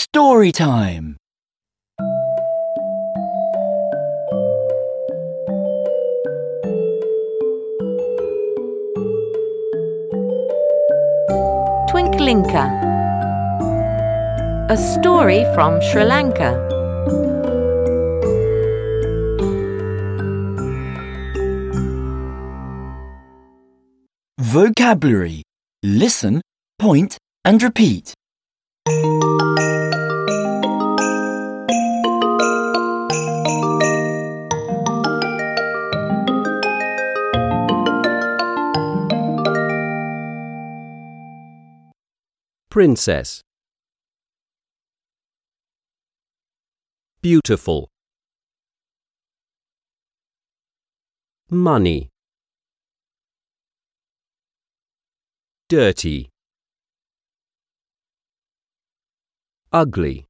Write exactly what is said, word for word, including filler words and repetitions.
Story time! Twinklinka. A story from Sri Lanka. Vocabulary. Listen, point and repeat. Princess. Beautiful. Money. Dirty. Ugly.